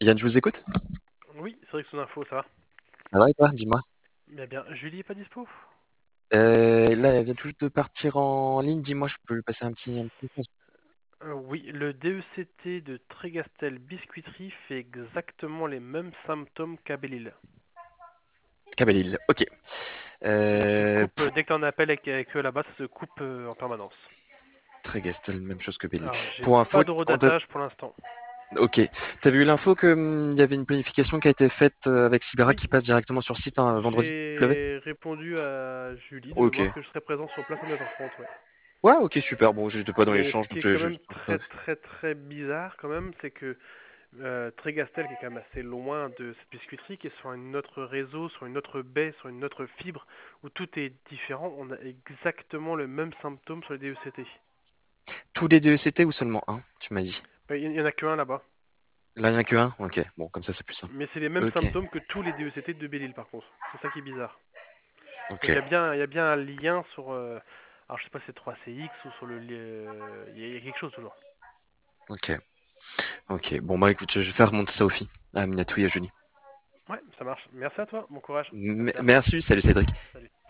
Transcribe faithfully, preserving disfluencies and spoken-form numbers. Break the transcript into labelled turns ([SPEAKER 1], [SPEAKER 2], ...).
[SPEAKER 1] Yann, je vous écoute.
[SPEAKER 2] Oui, c'est vrai que son info, ça va.
[SPEAKER 1] Ça va et toi? Dis-moi.
[SPEAKER 2] Bien, bien. Julie est pas dispo?
[SPEAKER 1] Euh, là, elle vient tout juste de partir en ligne. Dis-moi, je peux lui passer un petit, un petit message.
[SPEAKER 2] Euh, oui, le D E C T de Trégastel Biscuiterie fait exactement les mêmes symptômes qu'Abélil.
[SPEAKER 1] Kabelil. Ok.
[SPEAKER 2] Ça se
[SPEAKER 1] Euh,
[SPEAKER 2] coupe,
[SPEAKER 1] pour
[SPEAKER 2] euh, dès que t'en appelles avec, avec eux là-bas, ça se coupe euh, en permanence.
[SPEAKER 1] Trégastel, même chose que Bellil.
[SPEAKER 2] Alors, j'ai
[SPEAKER 1] Pour info,
[SPEAKER 2] pas de
[SPEAKER 1] on t'a-
[SPEAKER 2] redatage pour l'instant.
[SPEAKER 1] ok. T'as vu l'info que hum, il y avait une planification qui a été faite euh, avec Sibera
[SPEAKER 2] Oui,
[SPEAKER 1] qui passe directement sur site un vendredi? Il pleuvait?
[SPEAKER 2] j'ai répondu à Julie de
[SPEAKER 1] Ok.
[SPEAKER 2] mémoire que je serais présent sur place à neuf heures trente, ouais.
[SPEAKER 1] Ouais, ok, super. Bon, j'étais pas dans
[SPEAKER 2] Mais
[SPEAKER 1] l'échange,
[SPEAKER 2] ce
[SPEAKER 1] donc
[SPEAKER 2] qui est
[SPEAKER 1] je,
[SPEAKER 2] quand
[SPEAKER 1] je-
[SPEAKER 2] même très très très bizarre quand même, c'est que Euh, Trégastel, qui est quand même assez loin de cette biscuiterie, qui est sur un autre réseau, sur une autre baie, sur une autre fibre, où tout est différent, on a exactement le même symptôme sur les D E C T.
[SPEAKER 1] tous les deux c'était ou seulement un, tu m'as dit.
[SPEAKER 2] Ben, il n'y en a que un là-bas,
[SPEAKER 1] Là, il n'y en a que un? Ok. Bon, comme ça, c'est plus simple.
[SPEAKER 2] mais c'est les mêmes
[SPEAKER 1] Ok.
[SPEAKER 2] symptômes que tous les D E C T de Belle-Île par contre. C'est ça qui est bizarre.
[SPEAKER 1] Ok.
[SPEAKER 2] Donc il y a bien, il y a bien un lien sur, euh, alors je sais pas si c'est trois C X ou sur le, euh, il y, a il y a quelque chose toujours.
[SPEAKER 1] Ok. Ok. Bon, bah écoute, je vais faire remonter ça aux filles. À Minatou et à Julie.
[SPEAKER 2] Ouais, ça marche. Merci à toi, bon courage. À
[SPEAKER 1] M-
[SPEAKER 2] plus tard.
[SPEAKER 1] merci, salut Cédric.
[SPEAKER 2] Salut.